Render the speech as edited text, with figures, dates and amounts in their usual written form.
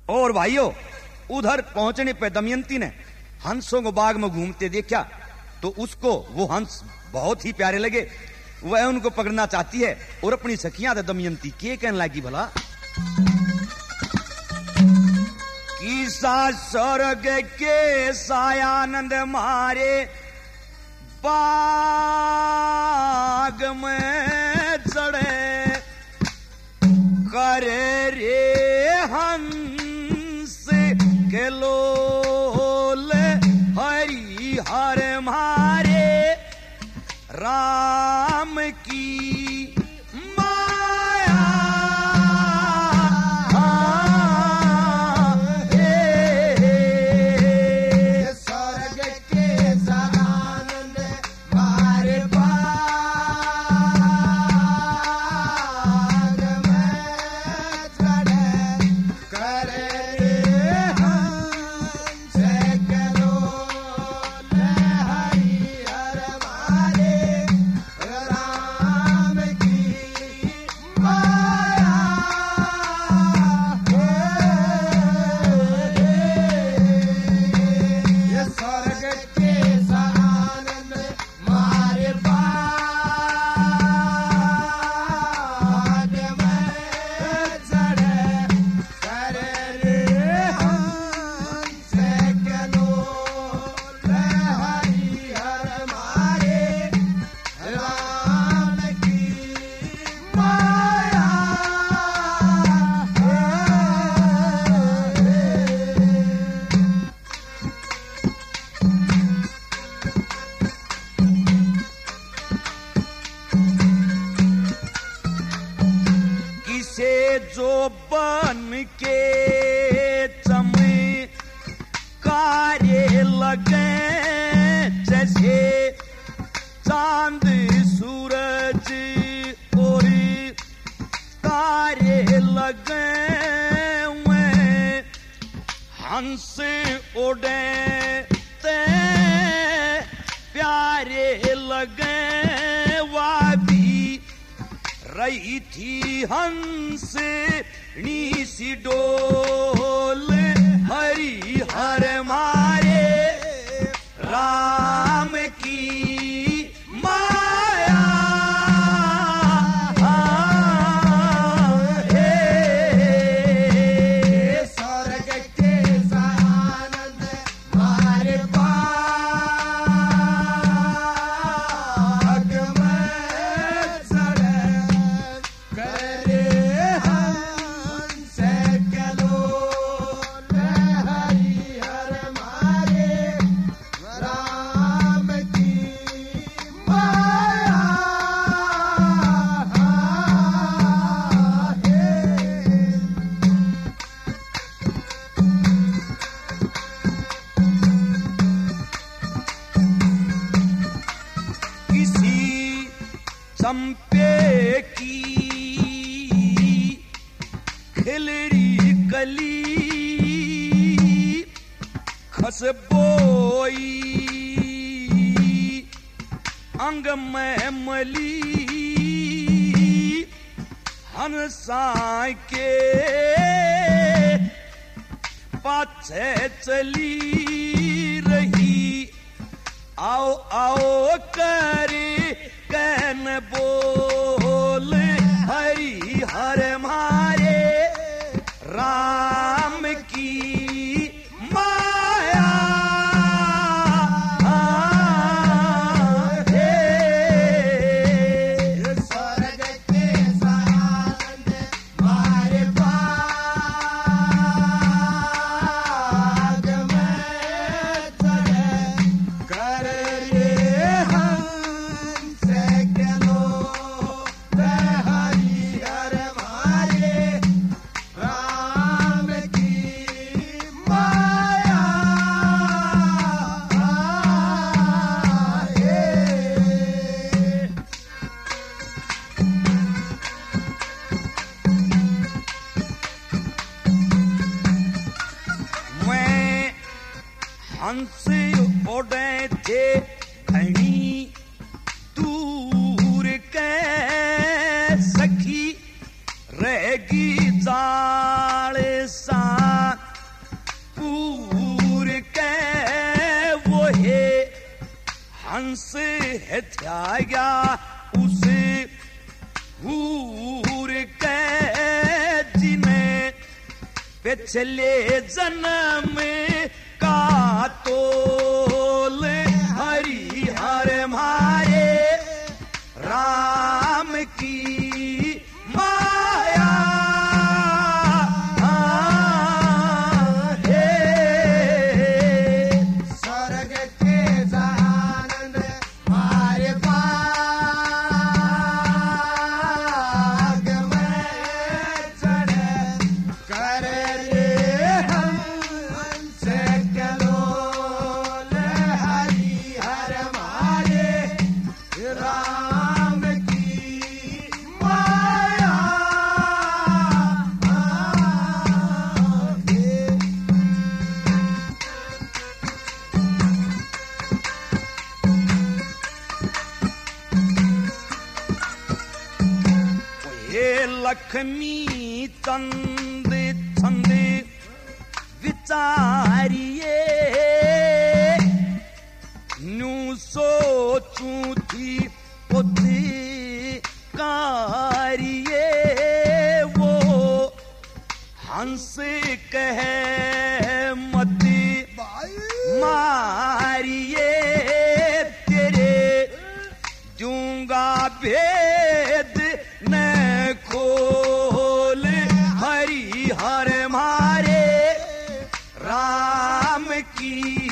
और भाइयों, उधर पहुंचने पे दमयंती ने हंसों को बाग में घूमते देखा तो उसको वो हंस बहुत ही प्यारे लगे। वह उनको पकड़ना चाहती है और अपनी सखियां थे दमयंती के कहने लगी भला कि स्वर्ग के सायानंद मारे बाग में चढ़े करे रे हंस के लोल हरि हर मारे राम की माया स्वर्ग के सानंद मारे बाग में चढ़े करे हंस के लोल हरि हर मारे राम की माया ये स्वर्ग के सानंद मारे बाग में चढ़े करे रे हंस के लोल हरि हर मारे राम की माया किसे जो बन के चमकारे लगे जैसे चांद सूरज और तारे लगे हुए हंस उड़े ते प्यारे लगे वह भी रही थी हंस सी डोल हरि हर मारे राम की माया स्वर्ग के सानंद मारे बाग में चढ़े करे हंस के लोल हरि हर मारे राम की माया किसी चंपे की खिलरी कली खसबोई अंग में मली हंसा के पाछे चली रही आओ आओ करे कहन बोल हरि हर मारे राम की माया स्वर्ग के सानंद मारे बाग में चढ़े करे रे हंस के लोल हरि हर मारे राम की माया मैं हंस उड़े थे घनी दूर के सखी रहेगी जाल सा हंस है त्यागा उसे हूर के जिन्हें पिछले जन्म का तोल हरि हर मारे राम की माया हे स्वर्ग के आनंद मारे बाग में चढ़े कर रे हंस के लोल हरि हर मारे राम की माया हे लक्ष्मी चंद छंद विचारिए न्यू सोचू थी बुद्धि कारिए वो हंस कहे मती मारिए तेरे दूंगा भेद न खोल हरि हर मारे राम की